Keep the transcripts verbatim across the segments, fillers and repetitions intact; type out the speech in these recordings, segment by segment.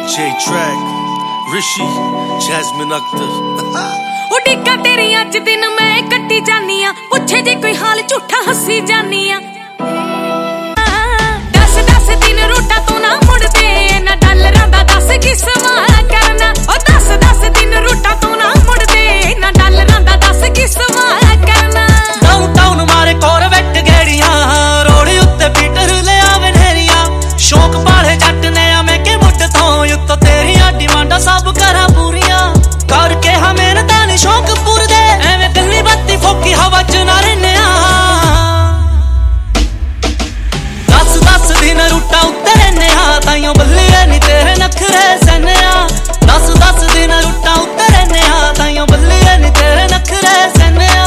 J Track, Rishi, Jasmine Akhtar। उड़ीका तेरी अज दिन मैं कट्टी जानी आ, पुछे जे कोई हाल झूठा हसी जानी आ। दस दस दिन रूटा तू ना मुड़दे, ना डॉलरां दा दस किस्मा करना। ओ दस दस दिन रूटा तू ना मुड़दे, ना डॉलरां दा दस किस्मा करना। डाउनटाउन मारे कॉरवेट गेड़ियां, रोड़ी उत्ते पीटर ले आवे ढेरियां। शौक पाले जट ने मैं के मुड तो उत्तो तेरियां डिमांडां सब करा पूरियां। करके हमें तानी शौक पूर दे, एवें गल्ली बत्ती फोकी हवा च ना रहने आ। दस दस दिन रूटा उत्ते रहने आ, ताइयों बल्ली नी तेरे नखरे सने आ। दस दस दिन रूटा उत्ते रहने आ, ताइयों बल्ली नी तेरे नखरे सने आ।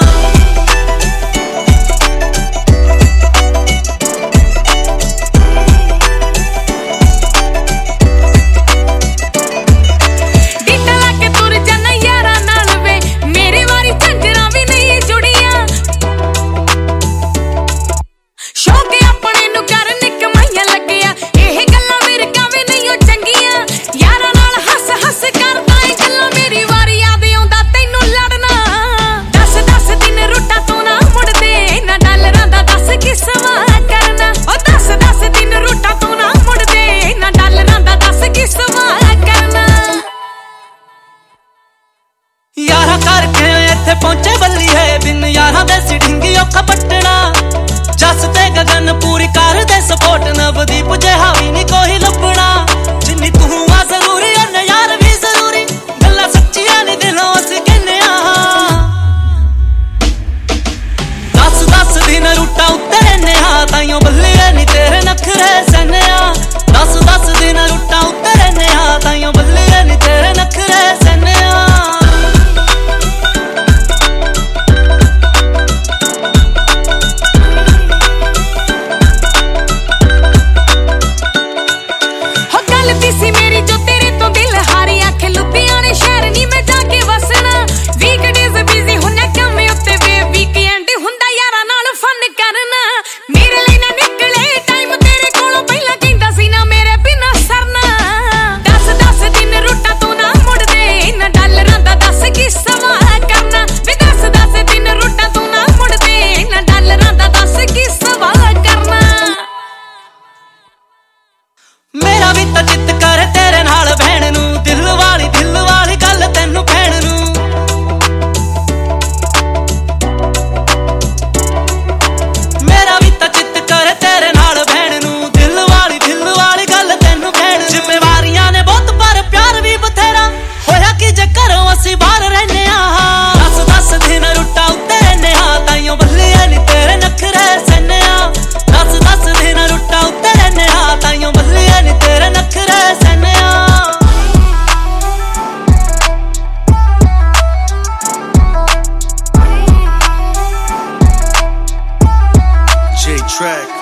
यारा करके इत्थे पहुंचे बल्ली है, बिन यारा दे सिढिंगी औखा पटना। जस ते गगन पूरी कर दे सपोर्ट, नवदीप जे हावी नी कोई लपना। जिन्नी तू आ जरूरी है यार भी जरूरी, गल्ला सच्चियां नी दिलों अस कहने आ। दस दस दिन रूटा उत्ते रहने आ, ताइयों बल्ली नी तेरे नखरे सने आ। दस दस दिन रूटा उत्ते रहने आ, ताइयों बल्ली नी तेरे नखरे सने आ। सी मेरी जो तेरे तो दिल हारी, आखे लुधियाने शहर नी मैं जाके वसना। वीकडेज बिजी हुन्ना कम उत्ते वे, वीकेंड हुंदा यारा नाल फन करना। मेरे लिए ना निकले टाइम तेरे कोलों, पहला कहंदा सी ना मेरे बिना सरना। दस दस दिन रूटा तू ना मुड़दे, ना डॉलरां दा दस किस्मा करना। वे दस दस दिन रूटा तू ना मुड़दे, ना डॉलरां दा दस किस्मा करना। मेरा भी तो चित कर तेरे नाल बहन नू, दिल वाली दिल वाली गल तेनू कहण नू। मेरा भी तो चित कर तेरे नाल बहन नू, दिल वाली दिल वाली गल तेनू कहण। जिम्मेवारियां ने बहुत पर प्यार भी बथेरा, होया कि जे घरों असीं बाहर रहने आ। दस दस दिन रूटा उत्ते रहने आ, ताइयों बल्ली नी तेरे नखरे सने आ। दस दस दिन रूटा उत्ते रहने आ, ताइयों बल्ली नी तेरे नखरे सने आ। J Track।